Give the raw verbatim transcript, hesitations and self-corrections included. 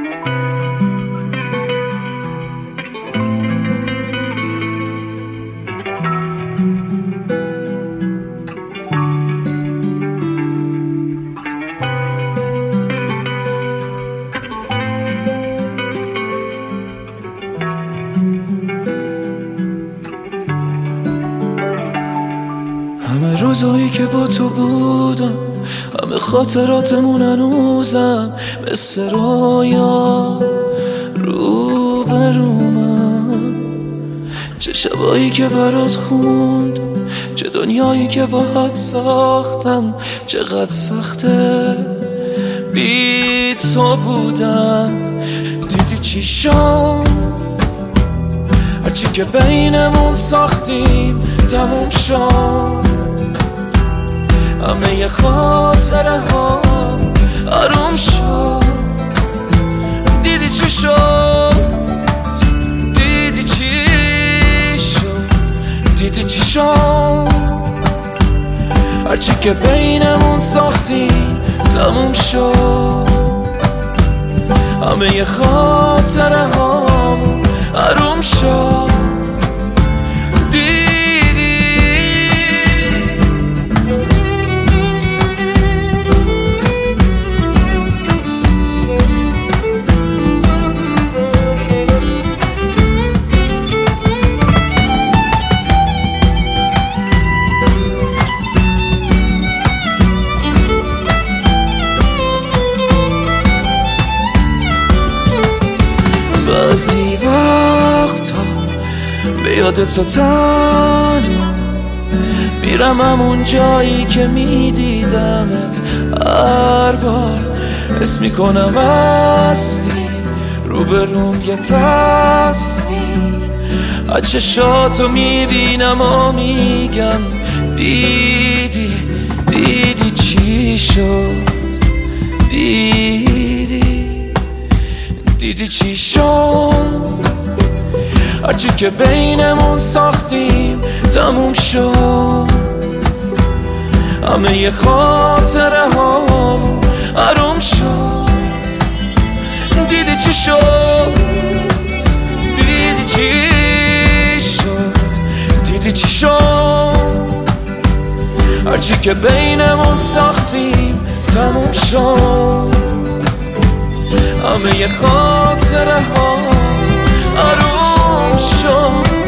همه روزایی که با تو بودم، همه خاطراتمون هنوزم مثل رویا رو برومم. چه شبایی که برات خوندم، چه دنیایی که باهات ساختم. چقدر سخته بی تو بودم. دیدی چی شد؟ هرچی که بینمون ساختیم تموم شد. همه ی خاطره ها آروم شد. دیدی چی شد؟ دیدی چی شد؟ دیدی چی شد؟ هرچی که بینمون ساختیم تموم شد. همه ی خاطره ها آروم شد. بعضی وقتا به یاد تو تنها میرم همون جایی که میدیدمت. هر بار حس میکنم هستی رو به روم یه تصویر. از چشاتو میبینم و میگم دیدی دیدی چی شد؟ دیدی دیدی چی شد؟ هرچی که بینمون ساختیم تموم شد. همه ی خاطره ها آروم شد. دیدی چی شد؟ دیدی چی شد؟ دیدی چی شد؟ هرچی که بینمون ساختیم تموم شد. همه ی خاطره ها آروم شد.